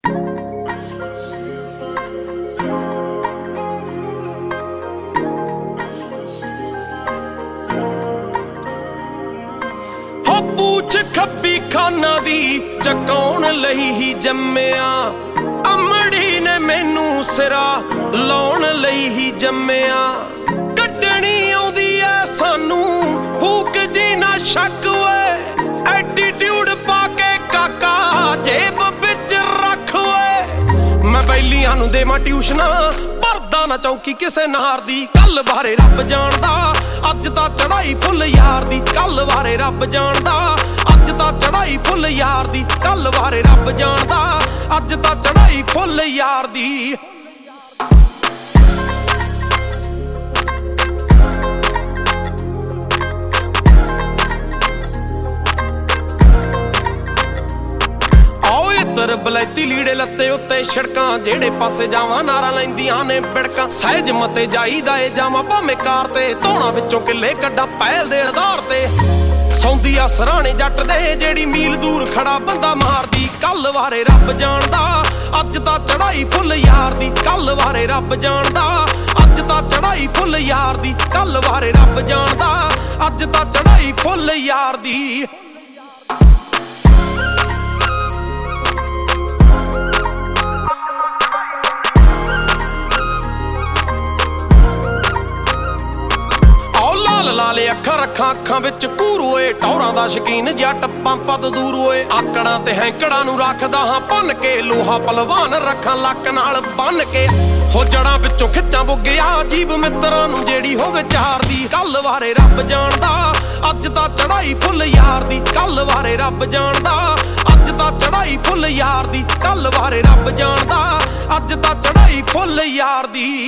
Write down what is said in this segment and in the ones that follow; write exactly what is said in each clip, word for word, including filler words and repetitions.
पूछ खब्बी खाना दी चकाउण लई ही जम्मिया अमड़ी ने मैनू सिरा लाउण लई ही जम्मिया कड्डणी आउंदी ऐ सानू फूक जी ना शक वे एटीट्यूड पाके काका जेब विच रख वे मैं बैलियां नू देवां ट्यूशना भरदा ना चौकी किसे नार दी कल बारे रब जाणदा अज तां चढ़ाई फुल यार दी कल बारे रब जाणदा अज तां चढ़ाई फुल यार दी कल बारे रब जाणदा अज तां चढ़ाई फुल यार दी बलैती लीड़े लत्ते उत्ते सड़कां जेड़े पासे जावां नारा लैंदियां ने बिड़कां सहज मते जाईदा ए जावां भावें कार ते धौणा विचों किले कड्डा पहल दे आधार ते सौंदी आ सराणे जट दे जेड़ी मील दूर खड़ा बंदा मारदी कल बारे रब जाणदा अज तां चढ़ाई फुल यार दी कल बारे रब जाणदा अज तां चढ़ाई फुल यार दी कल बारे रब जाणदा अज तां चढ़ाई फुल यार दी लाले अखा रखा अखां विच घूर होए टौरां दा शकीन जट पंपा तो दूर होए आकड़ा ते हैंकड़ा नू रखदा हां भन के लोहा पलवान रखां लक नाल बन के हो जड़ां विचों खिच्चां बुग्गिया जीव मित्रां नू जेड़ी होवे चार दी कल बारे रब जाणदा अज तां चढ़ाई फुल यार दी कल बारे रब जाणदा अज तां चढ़ाई फुल यार दी कल बारे रब जाणदा अज तां चढ़ाई फुल यार दी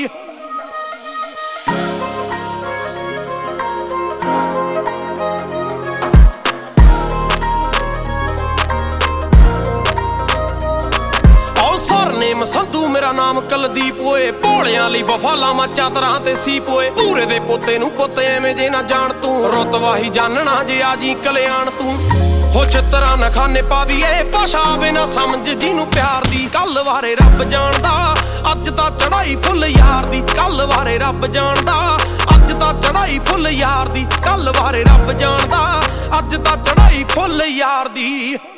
नेम संधू मेरा नाम कुलदीप होए भोलियां लई वफा लावां चादरां ते सीप होए पूरे दे पोते नू पोते एवें जे ना जाण तू रुतवाही जानना जे आजी कल्याण तू हो छित्तरां नखाने पा दिए भाषा आवे ना समझ जिनू प्यार दी कल बारे रब जाणदा अज तां चढ़ाई फुल यार दी कल बारे रब जाणदा अज तां चढ़ाई फुल यार दी कल बारे रब जाणदा अज तां चढ़ाई फुल यार दी